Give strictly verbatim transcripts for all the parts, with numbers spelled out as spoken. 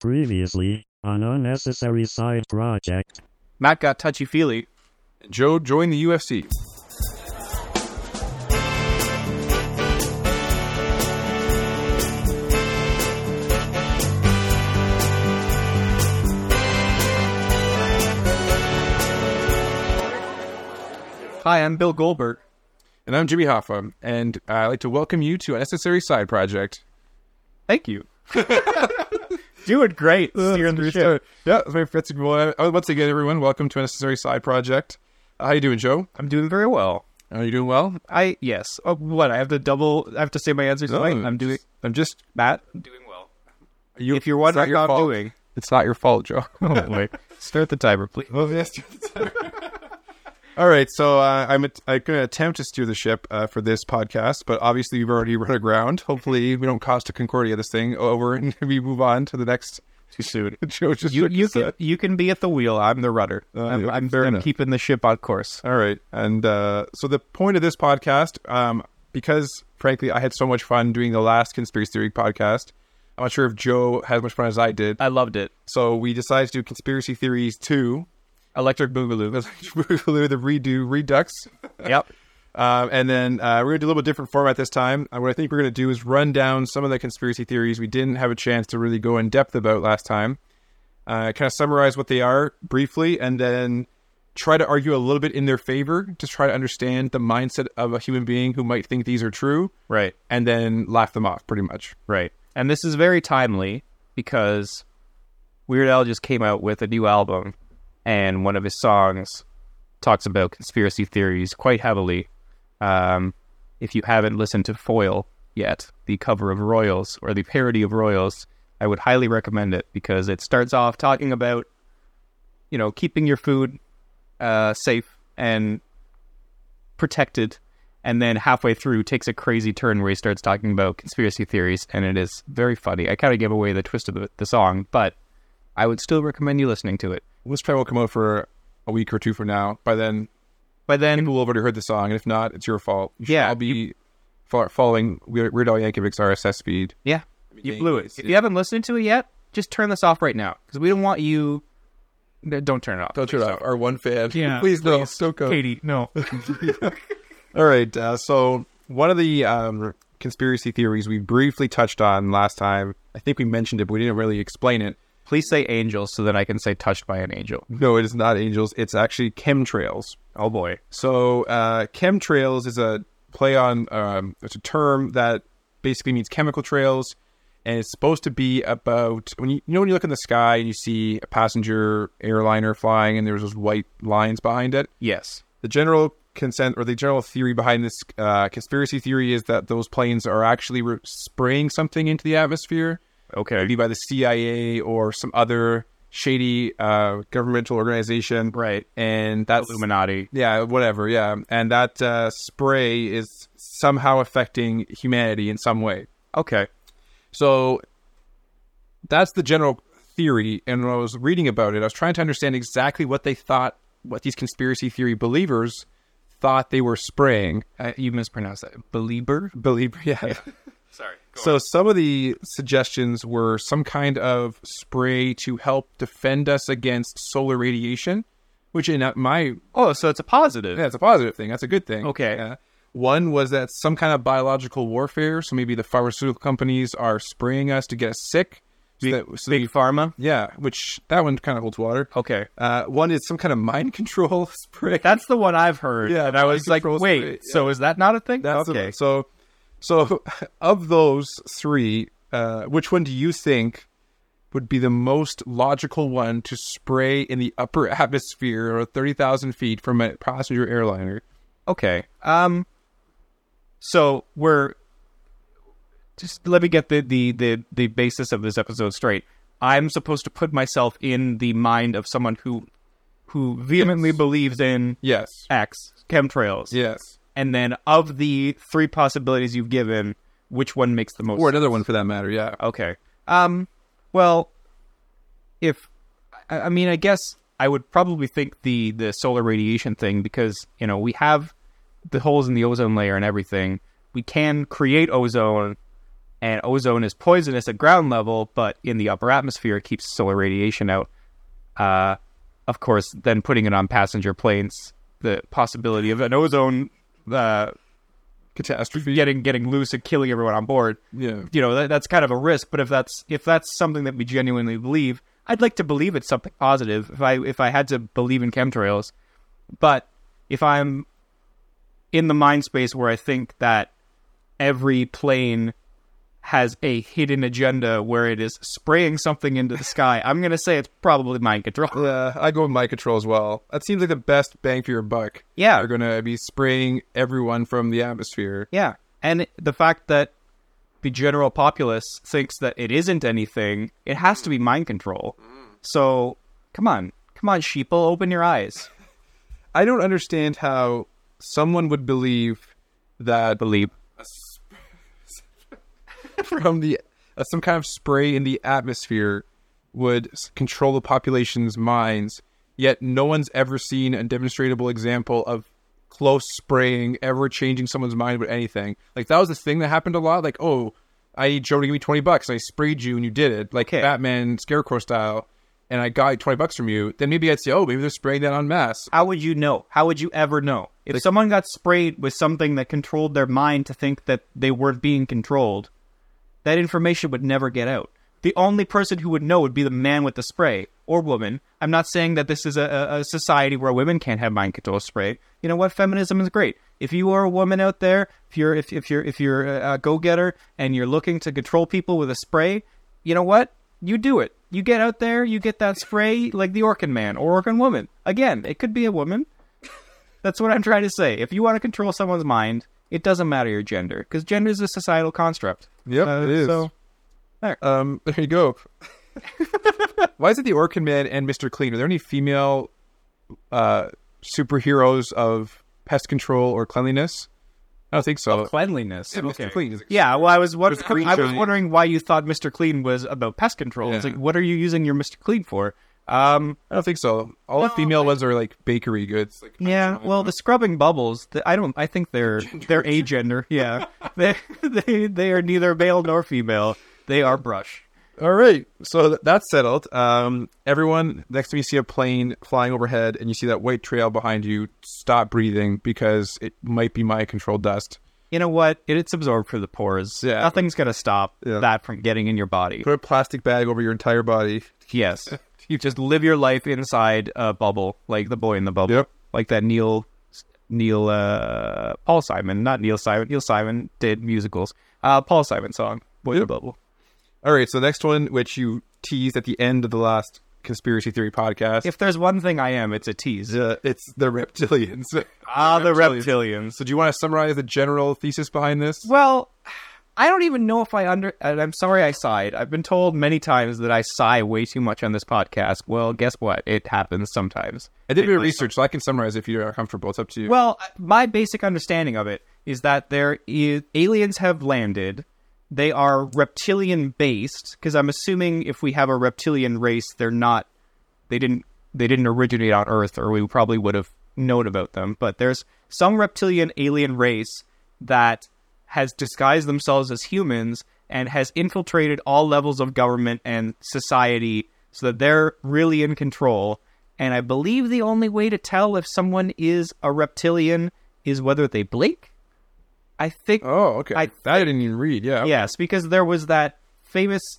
Previously, on Unnecessary Side Project. Matt got touchy-feely. Joe joined the U F C. Hi, I'm Bill Goldberg. And I'm Jimmy Hoffa, and I'd like to welcome you to Unnecessary Side Project. Thank you. Doing great. Steering the ship. Yeah, that's my that's well, once again, everyone, welcome to Unnecessary Side Project. Uh, how you doing, Joe? I'm doing very well. Are you doing well? I yes. Oh, what? I have to double. I have to say my answers. No, right? I'm doing. I'm just Matt. I'm doing well. you, If you're wondering your how I'm fault. doing, It's not your fault, Joe. oh boy, start the timer, please. Oh, yes. All right, so uh, I'm at, I'm going to attempt to steer the ship uh, for this podcast, but obviously we've already run aground. Hopefully we don't Costa Concordia this thing over and we move on to the next. Too soon. Joe just You shook you his can head. you can be at the wheel. I'm the rudder. Uh, I'm, I'm fair I'm enough. keeping the ship on course. All right, and uh, so the point of this podcast, um, because frankly I had so much fun doing the last conspiracy theory podcast. I'm not sure if Joe had as much fun as I did. I loved it. So we decided to do conspiracy theories two, Electric Boogaloo. the redo Redux. Yep. Um, and then uh, we're going to do a little bit different format this time. Uh, what I think we're going to do is run down some of the conspiracy theories we didn't have a chance to really go in depth about last time. Uh, kind of summarize what they are briefly, and then try to argue a little bit in their favor to try to understand the mindset of a human being who might think these are true, Right. and then laugh them off, pretty much. Right. And this is very timely because Weird Al just came out with a new album, and one of his songs talks about conspiracy theories quite heavily. Um, if you haven't listened to Foil yet, the cover of Royals, or the parody of Royals, I would highly recommend it because it starts off talking about, you know, keeping your food uh, safe and protected, and then halfway through takes a crazy turn where he starts talking about conspiracy theories, and it is very funny. I kind of gave away the twist of the, the song, but I would still recommend you listening to it. This probably will come out for a week or two from now. By then, By then, people will have already heard the song, and if not, it's your fault. You should Yeah, all be fo- following Weird Weird Al Yankovic's R S S feed. yeah, you blew it. If you haven't listened to it yet, just turn this off right now because we don't want you. No, Don't turn it off. Don't turn it off. Our one fan. Yeah, please, no. Don't go. Katie, no. All right. Uh, so one of the um, conspiracy theories we briefly touched on last time, I think we mentioned it, but we didn't really explain it. Please say angels so that I can say touched by an angel. No, it is not angels. It's actually chemtrails. Oh boy. So uh, chemtrails is a play on, um, it's a term that basically means chemical trails. And it's supposed to be about, when you, you know when you look in the sky and you see a passenger airliner flying and there's those white lines behind it? Yes. The general consent or the general theory behind this uh, conspiracy theory is that those planes are actually re- spraying something into the atmosphere, Okay. maybe by the C I A or some other shady uh, governmental organization. Right. And that's Illuminati. yeah, whatever, yeah. And that uh, spray is somehow affecting humanity in some way. Okay. So that's the general theory. And when I was reading about it, I was trying to understand exactly what they thought, what these conspiracy theory believers thought they were spraying. Uh, you mispronounced that. Belieber? Believer, yeah. Sorry. So some of the suggestions were some kind of spray to help defend us against solar radiation, which in my Oh, so it's a positive. yeah, it's a positive thing. That's a good thing. Okay. Yeah. One was that some kind of biological warfare. So maybe the pharmaceutical companies are spraying us to get us sick. So Big, that, so big they- pharma? yeah, which that one kind of holds water. Okay. Uh, one is some kind of mind control spray. That's the one I've heard. Yeah, And I was mind like, control wait, spray, so is that not a thing? That's okay. a- so, so of those three, uh, which one do you think would be the most logical one to spray in the upper atmosphere or thirty thousand feet from a passenger airliner? Okay. Um. So we're just let me get the, the the the basis of this episode straight. I'm supposed to put myself in the mind of someone who who vehemently Yes. believes in Yes. X chemtrails. Yes. And then of the three possibilities you've given, which one makes the most Or sense? another one for that matter, yeah. Okay. Um, well, if, I I mean, I guess I would probably think the, the solar radiation thing because, you know, we have the holes in the ozone layer and everything. We can create ozone And ozone is poisonous at ground level, but in the upper atmosphere, it keeps solar radiation out. Uh, of course, then putting it on passenger planes, the possibility of an ozone uh, Catastrophe. getting getting loose and killing everyone on board. Yeah. You know, that, that's kind of a risk. But if that's if that's something that we genuinely believe, I'd like to believe it's something positive. If I if I had to believe in chemtrails, but if I'm in the mind space where I think that every plane has a hidden agenda where it is spraying something into the sky, I'm going to say it's probably mind control. Yeah, I go with mind control as well. That seems like the best bang for your buck. Yeah. They're going to be spraying everyone from the atmosphere. Yeah. And the fact that the general populace thinks that it isn't anything, it has to be mind control. So, come on. Come on, sheeple, open your eyes. I don't understand how someone would believe that Believe. from the uh, some kind of spray in the atmosphere would s- control the population's minds, yet no one's ever seen a demonstrable example of close spraying ever changing someone's mind with anything. Like, that was the thing that happened a lot. Like, oh, I need Joe to give me twenty bucks. I sprayed you and you did it. Like Okay. Batman Scarecrow style. And I got twenty bucks from you. Then maybe I'd say, oh, maybe they're spraying that en masse. How would you know? How would you ever know? If Like- someone got sprayed with something that controlled their mind to think that they weren't being controlled, that information would never get out. The only person who would know would be the man with the spray, or woman. I'm not saying that this is a, a a society where women can't have mind control spray. You know what? Feminism is great. If you are a woman out there, if you're if, if you're if you're a, a go-getter and you're looking to control people with a spray, you know what? You do it. You get out there, you get that spray like the Orkin man or Orkin woman. Again, it could be a woman. That's what I'm trying to say. If you want to control someone's mind, it doesn't matter your gender, because gender is a societal construct. Yep, Uh, it is. So, there. Um, there you go. Why is it the Orkin Man and Mister Clean? Are there any female uh, superheroes of pest control or cleanliness? I don't think so. Cleanliness. Yeah, Mister Okay. Clean is Yeah, well, I was wondering. Mister Clean I was giant. wondering why you thought Mister Clean was about pest control. It's Yeah. like, what are you using your Mister Clean for? Um, I don't think so. All the No, female I- ones are like bakery goods. Like, yeah. Well, the scrubbing bubbles. The, I don't. I think they're they're agender. Yeah. they they they are neither male nor female. They are brush. All right, so th- that's settled. Um, everyone, next time you see a plane flying overhead and you see that white trail behind you, stop breathing because it might be mind controlled dust. You know what? It, it's absorbed through the pores. Yeah. Nothing's gonna stop Yeah. that from getting in your body. Put a plastic bag over your entire body. Yes. You just live your life inside a bubble, like the boy in the bubble. Yep. Like that Neil, Neil, uh, Paul Simon, not Neil Simon. Neil Simon did musicals. Uh, Paul Simon song, Boy in the Bubble. All right, so the next one, which you teased at the end of the last conspiracy theory podcast, If there's one thing I am, it's a tease. uh, it's the reptilians. Ah, the reptilians. reptilians. So do you want to summarize the general thesis behind this? Well, I don't even know if I under. And I'm sorry I sighed. I've been told many times that I sigh way too much on this podcast. Well, guess what? It happens sometimes. I did a bit of research, so I can summarize if you're comfortable. It's up to you. Well, my basic understanding of it is that there is aliens have landed. They are reptilian based, because I'm assuming if we have a reptilian race, they're not. They didn't. They didn't originate on Earth, or we probably would have known about them. But there's some reptilian alien race that has disguised themselves as humans and has infiltrated all levels of government and society, so that they're really in control. And I believe the only way to tell if someone is a reptilian is whether they blink. I think, oh, okay. I- that I didn't even read. Yeah. yes, because there was that famous,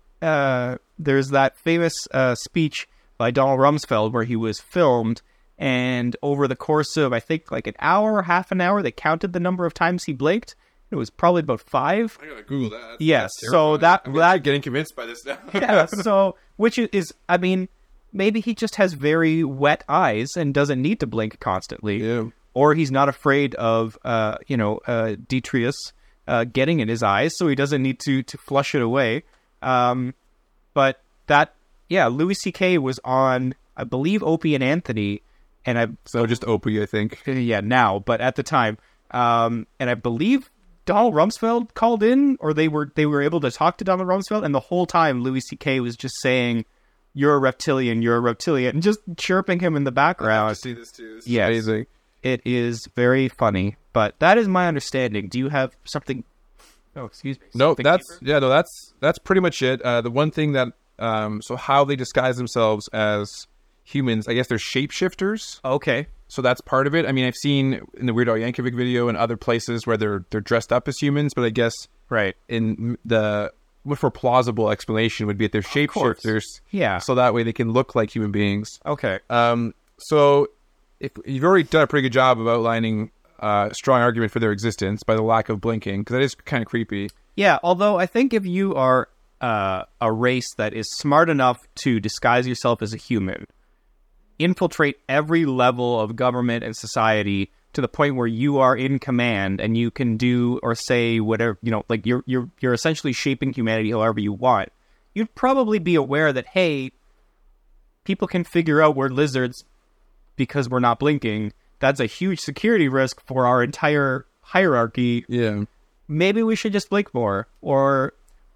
uh, there's that famous uh, speech by Donald Rumsfeld where he was filmed, and over the course of, I think, like an hour or half an hour, they counted the number of times he blinked. It was probably about five. I gotta Google that. Yes, That's so terrifying. that- I'm that- actually getting convinced by this now. Yeah, so, which is, I mean, maybe he just has very wet eyes and doesn't need to blink constantly. Yeah. Or he's not afraid of, uh, you know, uh, detritus uh, getting in his eyes, so he doesn't need to, to flush it away. Um, but that, yeah, Louis C K was on, I believe, Opie and Anthony, and I, So just Opie, I think. yeah, now, but at the time, um, and I believe Donald Rumsfeld called in, or they were they were able to talk to Donald Rumsfeld, and the whole time Louis C K was just saying, "You're a reptilian, you're a reptilian," and just chirping him in the I background. see this too. This is Yes. amazing. It is very funny, but that is my understanding. Do you have something Oh, excuse me. No, Something that's deeper? yeah, no, that's that's pretty much it. Uh, the one thing that um, so how they disguise themselves as humans, I guess they're shapeshifters. Okay. So that's part of it. I mean, I've seen in the Weird Al Yankovic video and other places where they're they're dressed up as humans, but I guess Right. in the much more plausible explanation would be that they're course. shapeshifters. Yeah. So that way they can look like human beings. Okay. Um, so if you've already done a pretty good job of outlining uh, a strong argument for their existence by the lack of blinking, because that is kind of creepy. Yeah, although I think if you are uh, a race that is smart enough to disguise yourself as a human, infiltrate every level of government and society to the point where you are in command and you can do or say whatever, you know, like you're you're you're essentially shaping humanity however you want, you'd probably be aware that, hey, people can figure out we're lizards because we're not blinking. That's a huge security risk for our entire hierarchy. Yeah. Maybe we should just blink more, or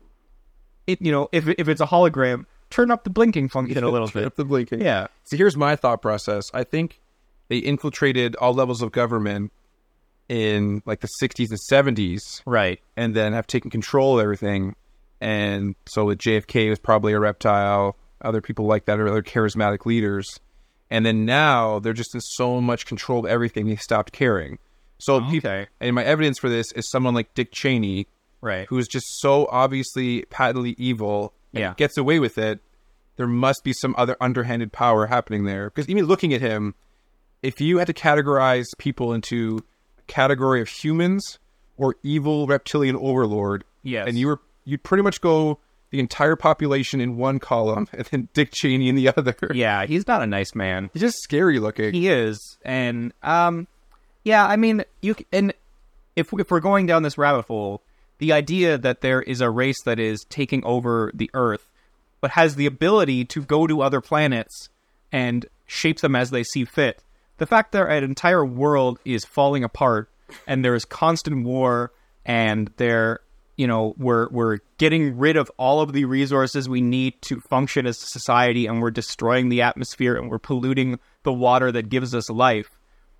it, you know, if if it's a hologram, turn up the blinking function a little Turn bit. up the blinking. Yeah, So here's my thought process. I think they infiltrated all levels of government in like the sixties and seventies, right. and then have taken control of everything. And so with J F K was probably a reptile. Other people like that are other charismatic leaders. And then now they're just in so much control of everything they stopped caring. So people, Okay. and my evidence for this is someone like Dick Cheney, Right. who is just so obviously patently evil and Yeah. gets away with it. There must be some other underhanded power happening there. Because even looking at him, if you had to categorize people into a category of humans or evil reptilian overlord, Yes. and you were you'd pretty much go the entire population in one column and then Dick Cheney in the other. Yeah, he's not a nice man. He's just scary looking. He is, and um, yeah, I mean, you c- and if if we're going down this rabbit hole, the idea that there is a race that is taking over the Earth, but has the ability to go to other planets and shape them as they see fit. The fact that an entire world is falling apart and there is constant war, and they're, you know, we're we're getting rid of all of the resources we need to function as a society, and we're destroying the atmosphere, and we're polluting the water that gives us life.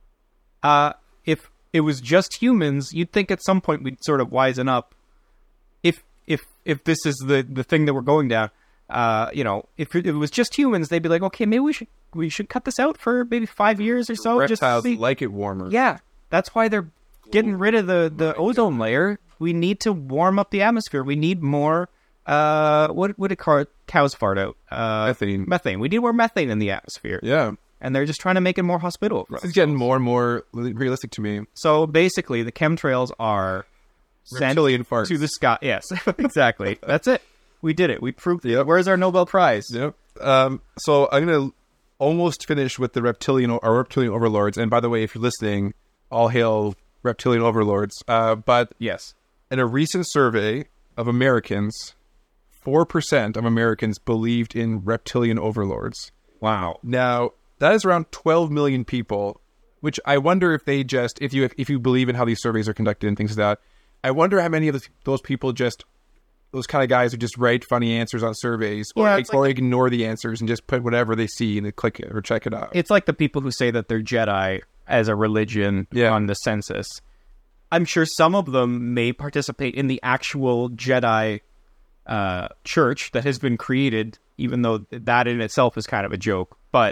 Uh, if it was just humans, you'd think at some point we'd sort of wisen up. If if if this is the, the thing that we're going down, uh, you know, if it, if it was just humans, they'd be like, okay, maybe we should we should cut this out for maybe five years or so. Just to Reptiles see. like it warmer. Yeah, that's why they're getting rid of the, the ozone layer. We need to warm up the atmosphere. We need more, uh, what what did car, cows fart out? Uh, Methane. Methane. We need more methane in the atmosphere. Yeah. And they're just trying to make it more hospitable for This us. is getting more and more realistic to me. So basically, the chemtrails are sent Reptilian farts. to the sky. Yes, exactly. That's it. We did it. We proved it. Yep. Where's our Nobel Prize? Yep. Um, so I'm going to almost finish with the reptilian or reptilian overlords. And by the way, if you're listening, all hail reptilian overlords. Uh, but Yes. in a recent survey of Americans, four percent of Americans believed in reptilian overlords. Wow. Now, that is around twelve million people, which I wonder if they just, if you if you believe in how these surveys are conducted and things like that, I wonder how many of those, those people just, those kind of guys who just write funny answers on surveys or, Yeah, it's or like- ignore the answers and just put whatever they see and they click it or check it out. It's like the people who say that they're Jedi as a religion Yeah. on the census. I'm sure some of them may participate in the actual Jedi uh, church that has been created, even though that in itself is kind of a joke. But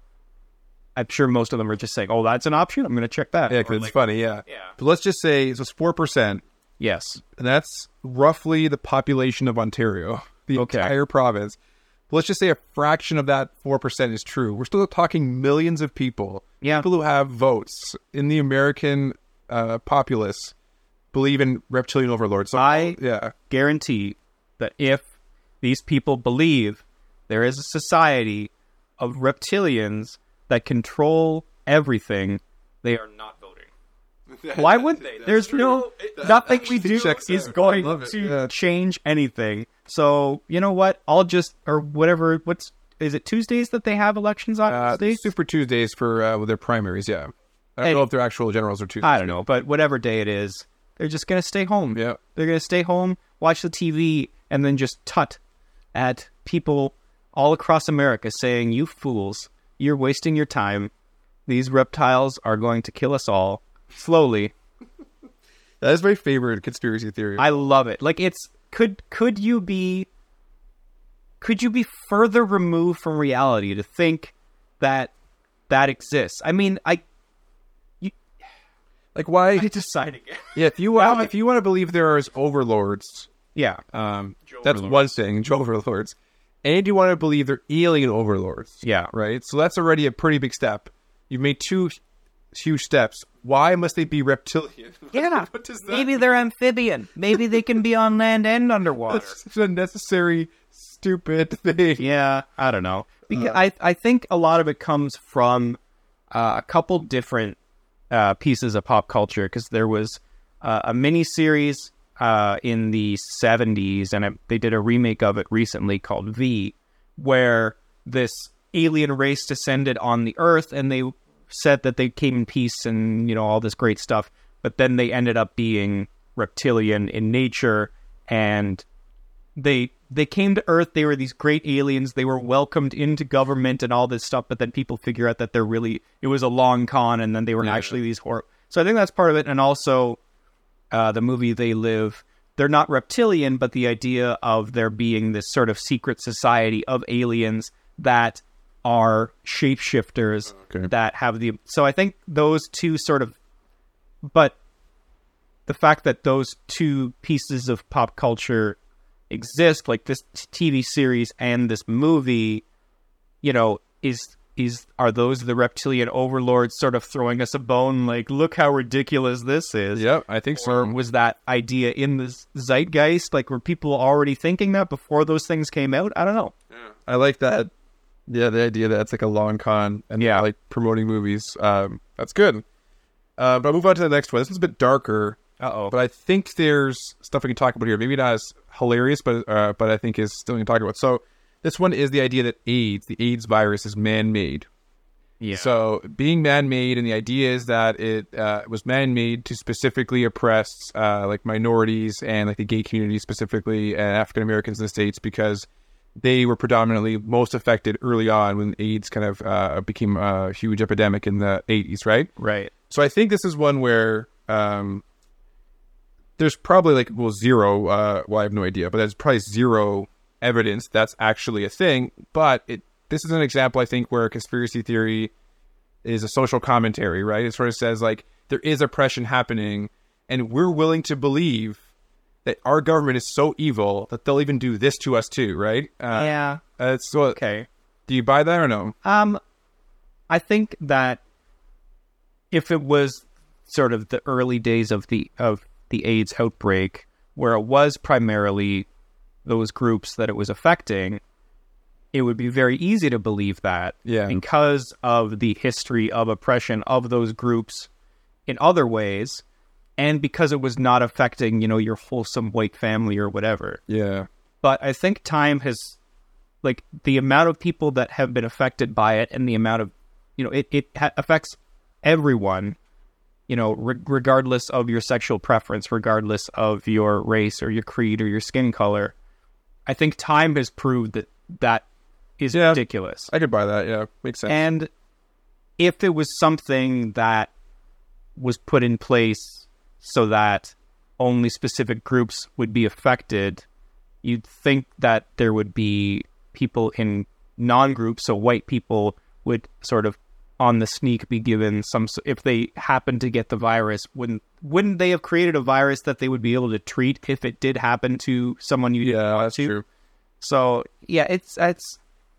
I'm sure most of them are just saying, "Oh, that's an option. I'm going to check that." yeah, Or because it's like- funny, yeah. Yeah. But let's just say, so it's four percent, Yes. and that's roughly the population of Ontario, the Okay. entire province. But let's just say a fraction of that four percent is true. We're still talking millions of people. Yeah. People who have votes in the American uh, populace believe in reptilian overlords. So, I- yeah. Guarantee that if these people believe there is a society of reptilians that control everything, they are not voting. Why would they? There's no nothing we do checks is out. going I love it. to Yeah. change anything. So you know what? I'll just or whatever. What's is it Tuesdays that they have elections on Uh, Tuesdays? Super Tuesdays for uh, with their primaries, yeah. I don't Hey. know if their actual generals are Tuesdays. I don't know, but whatever day it is, they're just gonna stay home. Yeah. They're gonna stay home, watch the T V, and then just tut at people all across America saying, "You fools, you're wasting your time. These reptiles are going to kill us all slowly." That is my favorite conspiracy theory. I love it. Like, it's could could you be could you be further removed from reality to think that that exists? I mean, I you, like why? I decided. Yeah, if you want, if you want to believe there is overlords, Yeah, um, that's one thing, Joe overlords, and you want to believe they're alien overlords. yeah. Right. So that's already a pretty big step. You've made two huge steps. Why must they be reptilian? Yeah, What does that maybe they're amphibian. Maybe they can be on land and underwater. That's such a necessary, stupid thing. Yeah, I don't know. Because I I think a lot of it comes from uh, a couple different uh, pieces of pop culture. Because there was uh, a mini series uh, in the seventies, and it, they did a remake of it recently called V, where this alien race descended on the Earth, and they said that they came in peace and, you know, all this great stuff, but then they ended up being reptilian in nature, and they they came to Earth. They were these great aliens. They were welcomed into government and all this stuff, but then people figure out that they're really, it was a long con, and then they were Yeah. actually these horror. So I think that's part of it. And also uh, the movie They Live, they're not reptilian, but the idea of there being this sort of secret society of aliens that are shapeshifters Okay. that have the, so I think those two sort of, but the fact that those two pieces of pop culture exist, like this T V series and this movie, you know, is is are those the reptilian overlords sort of throwing us a bone, like, look how ridiculous this is? Yep, I think Or so. was that idea in the zeitgeist? Like, were people already thinking that before those things came out? I don't know. I like that. Yeah, the idea that it's like a long con and Yeah. like promoting movies. Um, that's good. Uh, but I'll move on to the next one. This one's a bit darker, Uh-oh. but I think there's stuff we can talk about here. Maybe not as hilarious, but uh, but I think is still we can talk about. So this one is the idea that AIDS, the AIDS virus, is man-made. Yeah. So being man-made, and the idea is that it uh, was man-made to specifically oppress uh, like minorities and like the gay community specifically, and African Americans in the States, because they were predominantly most affected early on when AIDS kind of uh, became a huge epidemic in the eighties, right? Right. So I think this is one where um, there's probably like, well, zero, uh, well, I have no idea, but there's probably zero evidence that's actually a thing. But it this is an example, I think, where conspiracy theory is a social commentary, right? It sort of says, like, there is oppression happening, and we're willing to believe that our government is so evil that they'll even do this to us too, right? Uh, yeah. uh, so, Okay. do you buy that or no? Um, I think that if it was sort of the early days of the of the AIDS outbreak, where it was primarily those groups that it was affecting, it would be very easy to believe that, Yeah. because of the history of oppression of those groups in other ways, and because it was not affecting, you know, your wholesome white family or whatever. Yeah. But I think time has, like, the amount of people that have been affected by it, and the amount of, you know, it, it ha- affects everyone, you know, re- regardless of your sexual preference, regardless of your race or your creed or your skin color. I think time has proved that that is Yeah. ridiculous. I could buy that. Yeah. Makes sense. And if it was something that was put in place so that only specific groups would be affected, you'd think that there would be people in non-groups, so white people would sort of on the sneak be given some, if they happen to get the virus, wouldn't wouldn't they have created a virus that they would be able to treat if it did happen to someone you didn't yeah, want that's to? true. So yeah, it's it's.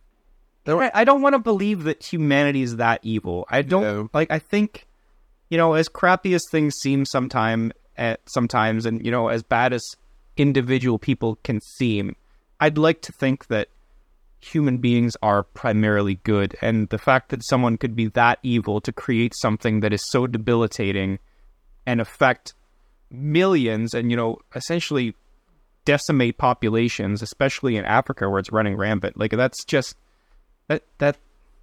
I I don't want to believe that humanity is that evil. I don't No. like. I think, you know, as crappy as things seem sometime at sometimes, and, you know, as bad as individual people can seem, I'd like to think that human beings are primarily good, and the fact that someone could be that evil to create something that is so debilitating and affect millions, and, you know, essentially decimate populations, especially in Africa where it's running rampant. Like, that's just that that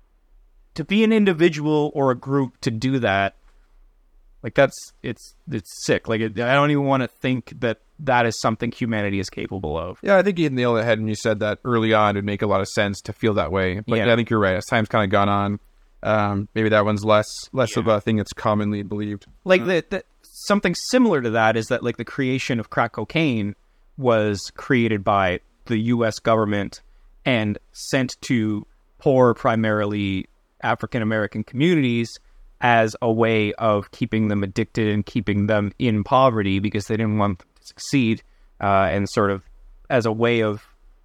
to be an individual or a group to do that, like, that's it's it's sick. Like, it, I don't even want to think that that is something humanity is capable of. Yeah, I think you hit the nail on the head when you said that early on. It would make a lot of sense to feel that way. But Yeah. I think you're right. As time's kind of gone on, um, maybe that one's less less Yeah. of a thing that's commonly believed. Like the, the something similar to that is that like the creation of crack cocaine was created by the U S government and sent to poor, primarily African American communities as a way of keeping them addicted and keeping them in poverty because they didn't want them to succeed, uh, and sort of as a way of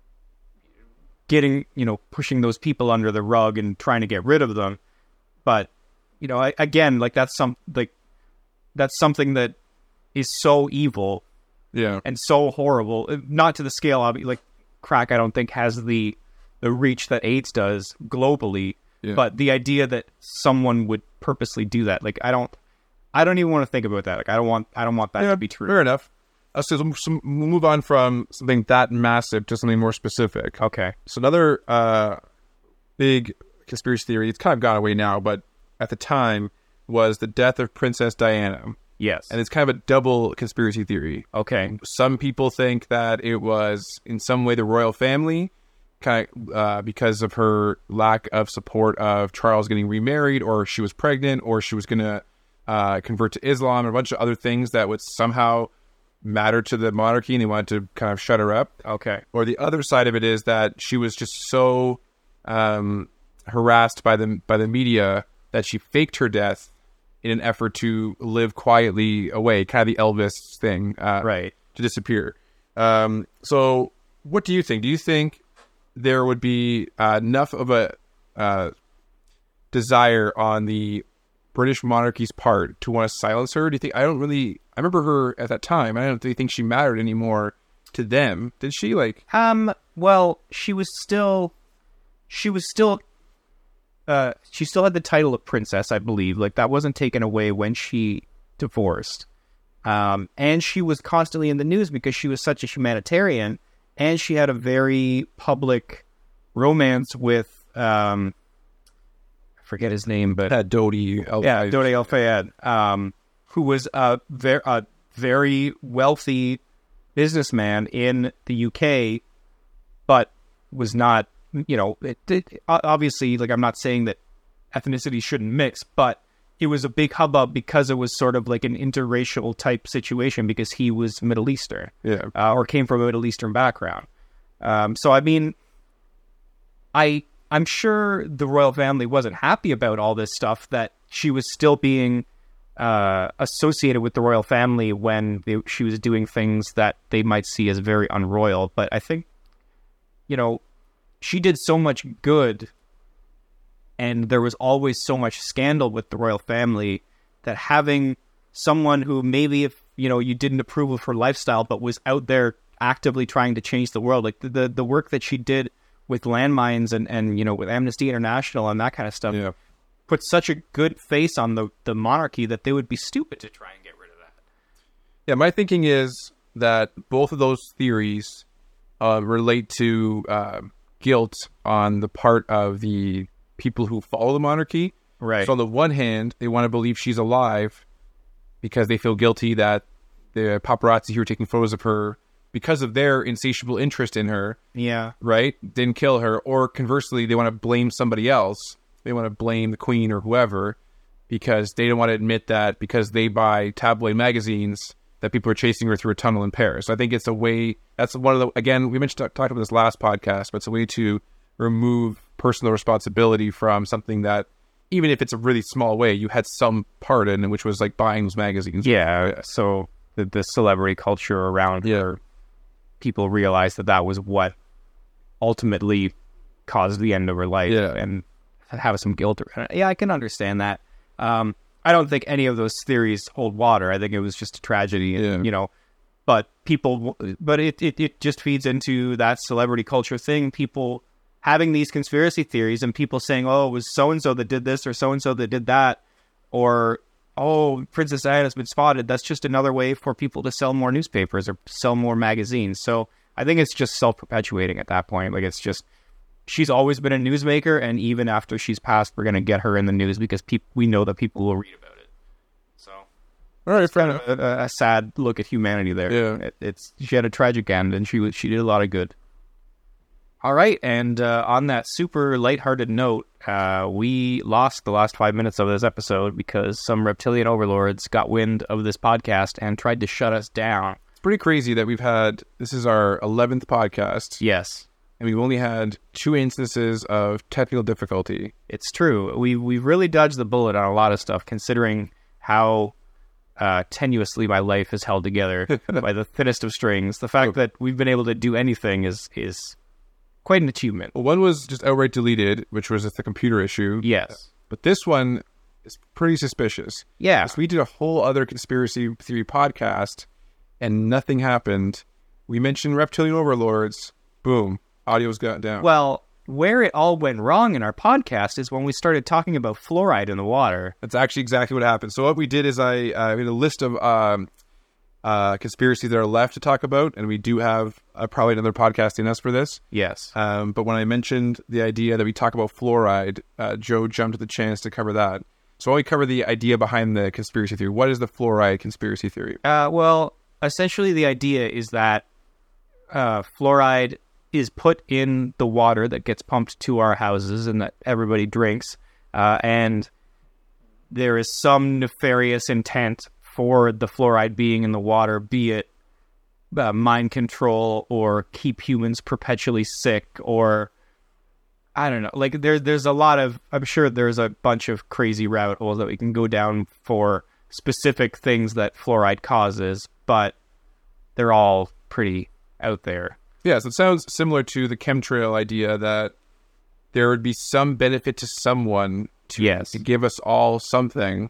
getting, you know, pushing those people under the rug and trying to get rid of them. But, you know, I, again, like that's some, like, that's something that is so evil Yeah. and so horrible, not to the scale of, like, crack, I don't think has the, the reach that AIDS does globally. Yeah. But the idea that someone would purposely do that, like, I don't, I don't even want to think about that. Like, I don't want, I don't want that Yeah, to be true. Fair enough. Uh, so we'll some- we'll move on from something that massive to something more specific. Okay. So another uh, big conspiracy theory, it's kind of gone away now, but at the time was the death of Princess Diana. Yes. And it's kind of a double conspiracy theory. Okay. Some people think that it was in some way the royal family, kind of uh, because of her lack of support of Charles getting remarried, or she was pregnant, or she was going to uh, convert to Islam, and a bunch of other things that would somehow matter to the monarchy, and they wanted to kind of shut her up. Okay. Or the other side of it is that she was just so um, harassed by the by the media that she faked her death in an effort to live quietly away, kind of the Elvis thing, uh, Right. to disappear. Um, so, what do you think? Do you think there would be uh, enough of a uh, desire on the British monarchy's part to want to silence her? Do you think? I don't really. I remember her at that time. I don't really think she mattered anymore to them. Did she? Like, Um, well, she was still, she was still, uh, she still had the title of princess, I believe. Like, that wasn't taken away when she divorced. Um, and she was constantly in the news because she was such a humanitarian, and she had a very public romance with, um, I forget his name, but that Dodi. El- yeah, Dodi El Fayed, um, who was a very, a very wealthy businessman in the U K, but was not, you know, it, it, obviously, like, I'm not saying that ethnicity shouldn't mix, but it was a big hubbub because it was sort of like an interracial type situation because he was Middle Eastern, Yeah. uh, or came from a Middle Eastern background. Um, so, I mean, I, I'm sure the royal family wasn't happy about all this stuff, that she was still being uh, associated with the royal family when they, she was doing things that they might see as very unroyal. But I think, you know, she did so much good, and there was always so much scandal with the royal family, that having someone who maybe, if, you know, you didn't approve of her lifestyle, but was out there actively trying to change the world, like the, the, the work that she did with landmines and, and, you know, with Amnesty International and that kind of stuff, Yeah. put such a good face on the, the monarchy that they would be stupid to try and get rid of that. Yeah, my thinking is that both of those theories uh, relate to uh, guilt on the part of the people who follow the monarchy. Right. So on the one hand, they want to believe she's alive because they feel guilty that the paparazzi who are taking photos of her, because of their insatiable interest in her, Yeah. right, didn't kill her. Or conversely, they want to blame somebody else. They want to blame the queen or whoever because they don't want to admit that because they buy tabloid magazines that people are chasing her through a tunnel in Paris. So I think it's a way, that's one of the, again, we mentioned, talked about this last podcast, but it's a way to remove personal responsibility from something that, even if it's a really small way, you had some part in, which was like buying those magazines. Yeah. So the, the celebrity culture around Yeah. her, people realized that that was what ultimately caused the end of her life. Yeah. And have some guilt around it. Yeah, I can understand that. Um, I don't think any of those theories hold water. I think it was just a tragedy, Yeah. you know. But people, but it, it, it just feeds into that celebrity culture thing. People having these conspiracy theories and people saying, oh, it was so-and-so that did this or so-and-so that did that. Or, oh, Princess Diana's been spotted. That's just another way for people to sell more newspapers or sell more magazines. So I think it's just self-perpetuating at that point. Like, it's just, she's always been a newsmaker, and even after she's passed, we're going to get her in the news because peop- we know that people will read about it. So, All right, fair kind enough. of a, a sad look at humanity there. Yeah. It, it's she had a tragic end, and she was, she did a lot of good. All right, and uh, on that super lighthearted note, uh, we lost the last five minutes of this episode because some reptilian overlords got wind of this podcast and tried to shut us down. It's pretty crazy that we've had, this is our eleventh podcast. Yes. And we've only had two instances of technical difficulty. It's true. We, we've really dodged the bullet on a lot of stuff, considering how uh, tenuously my life is held together by the thinnest of strings. The fact that we've been able to do anything is is quite an achievement. Well, one was just outright deleted, which was just a computer issue. Yes. But this one is pretty suspicious. Yeah. So we did a whole other conspiracy theory podcast, and nothing happened. We mentioned reptilian overlords. Boom. Audio's got down. Well, where it all went wrong in our podcast is when we started talking about fluoride in the water. That's actually exactly what happened. So what we did is I uh, made a list of um, uh, conspiracies that are left to talk about, and we do have uh, probably another podcast in us for this. Yes. Um, but when I mentioned the idea that we talk about fluoride, uh, Joe jumped at the chance to cover that. So I want to cover the idea behind the conspiracy theory. What is the fluoride conspiracy theory? Uh, well, essentially the idea is that uh, fluoride is put in the water that gets pumped to our houses and that everybody drinks, uh, and there is some nefarious intent for the fluoride being in the water, be it uh, mind control or keep humans perpetually sick, or I don't know. Like there, there's a lot of. I'm sure there's a bunch of crazy rabbit holes that we can go down for specific things that fluoride causes, but they're all pretty out there. Yeah, so it sounds similar to the chemtrail idea that there would be some benefit to someone to, yes. to give us all something.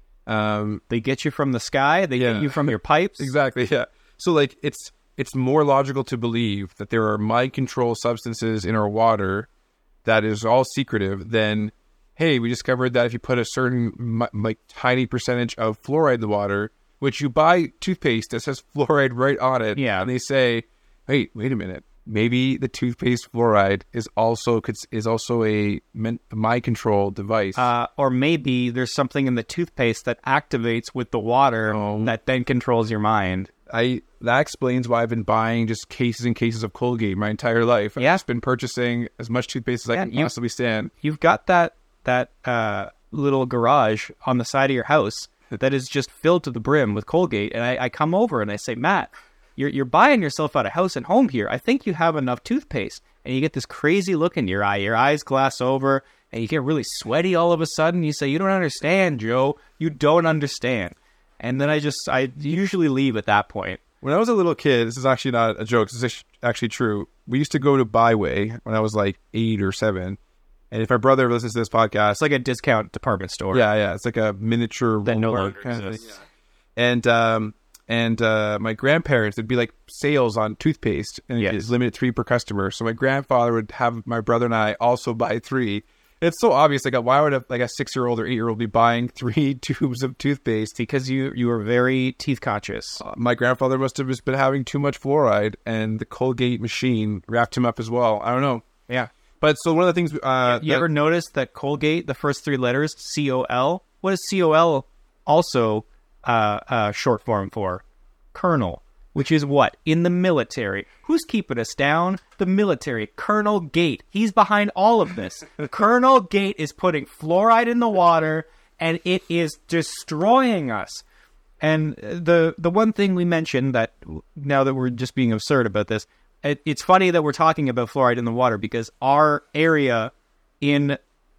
Um, they get you from the sky. They yeah. get you from your pipes. Exactly, yeah. So, like, it's it's more logical to believe that there are mind control substances in our water that is all secretive than, hey, we discovered that if you put a certain, like, tiny percentage of fluoride in the water, which you buy toothpaste that says fluoride right on it, yeah. and they say, wait, wait a minute. Maybe the toothpaste fluoride is also is also a mind control device. Uh, or maybe there's something in the toothpaste that activates with the water oh. that then controls your mind. I That explains why I've been buying just cases and cases of Colgate my entire life. I've yeah. just been purchasing as much toothpaste as yeah, I can you, possibly stand. You've got that, that uh, little garage on the side of your house that is just filled to the brim with Colgate. And I, I come over and I say, Matt, You're you're buying yourself out of house and home here. I think you have enough toothpaste. And you get this crazy look in your eye. Your eyes glass over, and you get really sweaty all of a sudden. You say, you don't understand, Joe. You don't understand. And then I just, I usually leave at that point. When I was a little kid, this is actually not a joke. This is actually true. We used to go to Byway when I was like eight or seven. And if my brother listens to this podcast... It's like a discount department store. Yeah, yeah. It's like a miniature... That no longer exists. Yeah. And... um And uh, my grandparents, there'd be like sales on toothpaste, and yes. it's limited three per customer. So my grandfather would have my brother and I also buy three. It's so obvious. Like, why would a, like a six-year-old or eight-year-old be buying three tubes of toothpaste? Because you you are very teeth conscious. Uh, my grandfather must have just been having too much fluoride, and the Colgate machine wrapped him up as well. I don't know. Yeah. But so one of the things... Uh, you that, ever notice that Colgate, the first three letters, C O L? What is C O L also... Uh, uh, short form for Colonel, which is what? In the military. Who's keeping us down? The military. Colonel Gate. He's behind all of this. Colonel Gate is putting fluoride in the water, and it is destroying us. And the the one thing we mentioned that, now that we're just being absurd about this, it, it's funny that we're talking about fluoride in the water because our area in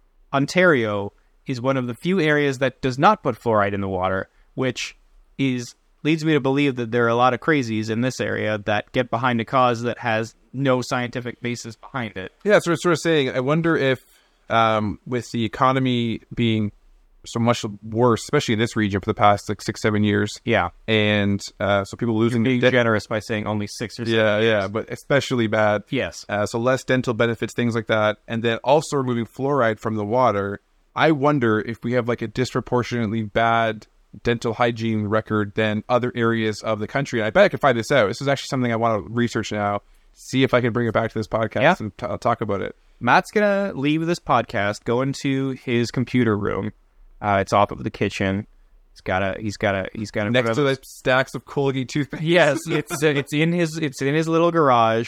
Ontario is one of the few areas that does not put fluoride in the water, which is leads me to believe that there are a lot of crazies in this area that get behind a cause that has no scientific basis behind it. Yeah, so it's sort of saying, I wonder if um, with the economy being so much worse, especially in this region for the past like six, seven years. Yeah. And uh, so people losing... You're being de- generous by saying only six or seven Yeah, years. yeah, but especially bad. Yes. Uh, so less dental benefits, things like that. And then also removing fluoride from the water. I wonder if we have like a disproportionately bad dental hygiene record than other areas of the country. And I bet I can find this out. This is actually something I want to research now, see if I can bring it back to this podcast yeah. and t- talk about it. Matt's going to leave this podcast, go into his computer room. Uh, it's off of the kitchen. He's got a, he's got a, he's got a, next to the stacks of Colgate toothpaste. Yes, it's, it's in his, it's in his little garage.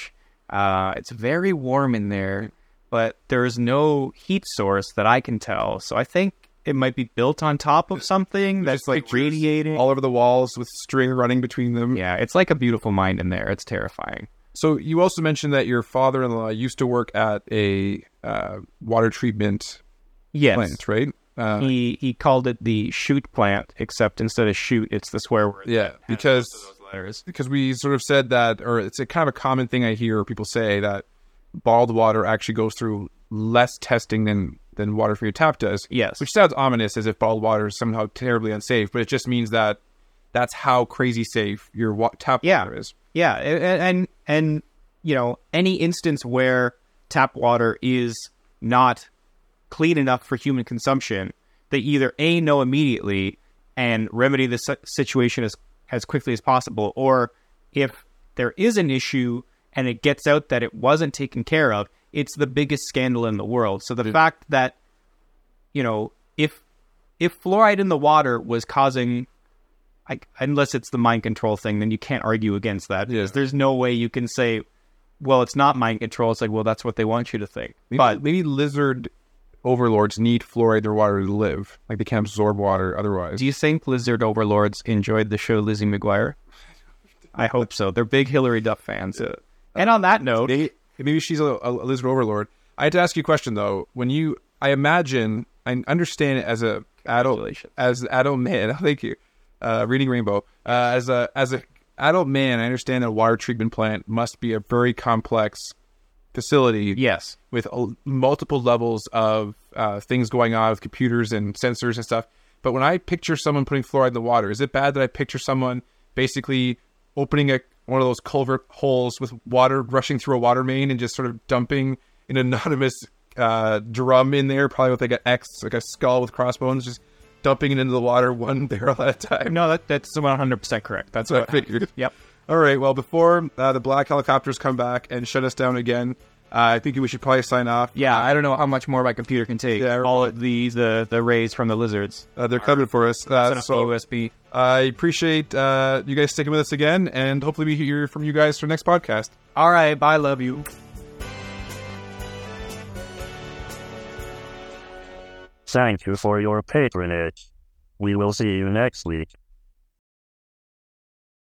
Uh, it's very warm in there, but there's no heat source that I can tell. So I think it might be built on top of something that's Just like like radiating. all over the walls with string running between them. Yeah, it's like a beautiful mine in there. It's terrifying. So you also mentioned that your father-in-law used to work at a uh, water treatment Yes. plant, right? Uh, He he called it the shoot plant, except instead of shoot, it's the swear word. yeah, that has because both of those letters. because we sort of said that, or it's a kind of a common thing I hear people say that bottled water actually goes through less testing than than water from your tap does. Yes. Which sounds ominous, as if bottled water is somehow terribly unsafe, but it just means that that's how crazy safe your wa- tap Yeah. water is. Yeah, and, and and you know, any instance where tap water is not clean enough for human consumption, they either A, know immediately and remedy the si- situation as as quickly as possible, or if there is an issue and it gets out that it wasn't taken care of, it's the biggest scandal in the world. So the Yeah. fact that, you know, if if fluoride in the water was causing, I, unless it's the mind control thing, then you can't argue against that. Yeah. Because there's no way you can say, well, it's not mind control. It's like, well, that's what they want you to think. Maybe, But maybe lizard overlords need fluoride in their water to live. Like they can't absorb water otherwise. do you think lizard overlords enjoyed the show Lizzie McGuire? I hope so. They're big Hillary Duff fans. Yeah. And on that note, Maybe, maybe she's a, a lizard overlord. I had to ask you a question though. When you, I imagine, I understand it as a adult, Congratulations. as an adult man. Thank you. Uh, reading Rainbow. Uh, as a as a adult man, I understand that a water treatment plant must be a very complex facility. yes, With uh, multiple levels of uh, things going on with computers and sensors and stuff. But when I picture someone putting fluoride in the water, is it bad that I picture someone basically opening a one of those culvert holes with water rushing through a water main and just sort of dumping an anonymous uh, drum in there, probably with like an X, like a skull with crossbones, just dumping it into the water one barrel at a time? no, that that's one hundred percent correct. That's That's what what I figured. Yep. All right. Well, before uh, the black helicopters come back and shut us down again, uh, I think we should probably sign off. Yeah, I don't know how much more my computer can take. Yeah, all of these, the the rays from the lizards. Uh, they're coming for us. Uh, So so U S B. I appreciate uh, you guys sticking with us again, and hopefully we hear from you guys for next podcast. All right, bye. Love you. Thank you for your patronage. We will see you next week.